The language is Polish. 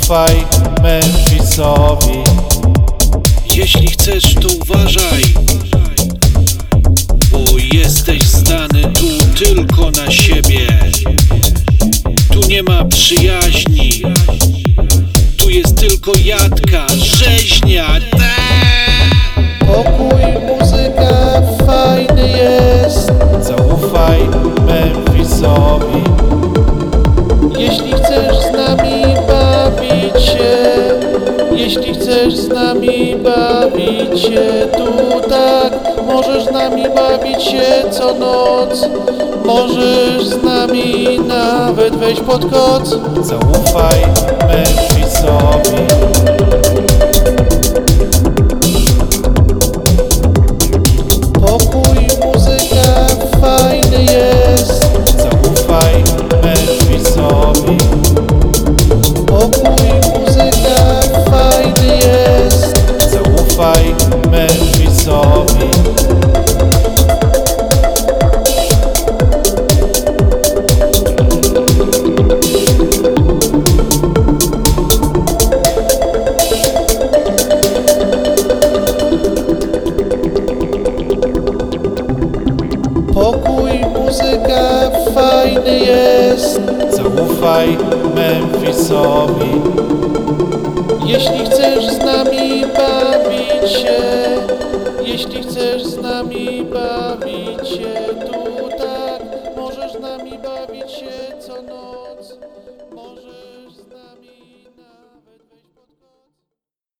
Zaufaj Memphisowi. Jeśli chcesz, to uważaj, bo jesteś zdany tu tylko na siebie. Tu nie ma przyjaźni, tu jest tylko jadka, rzeźnia. Pokój, muzyka, fajny jest. Zaufaj Memphisowi. Jeśli chcesz z nami bawić się, jeśli chcesz z nami bawić się, tu tak, możesz z nami bawić się co noc. Możesz z nami nawet wejść pod koc. Zaufaj Memphisowi. Pokój, muzyka, fajny jest. Zaufaj Memphisowi. Pokój, muzyka, fajny jest. Zaufaj Memphisowi. Pokój, muzyka, fajny jest. Zaufaj Memphisowi. Jeśli chcesz z nami bawić się, jeśli chcesz z nami bawić się, tu tak, możesz z nami bawić się co noc. Możesz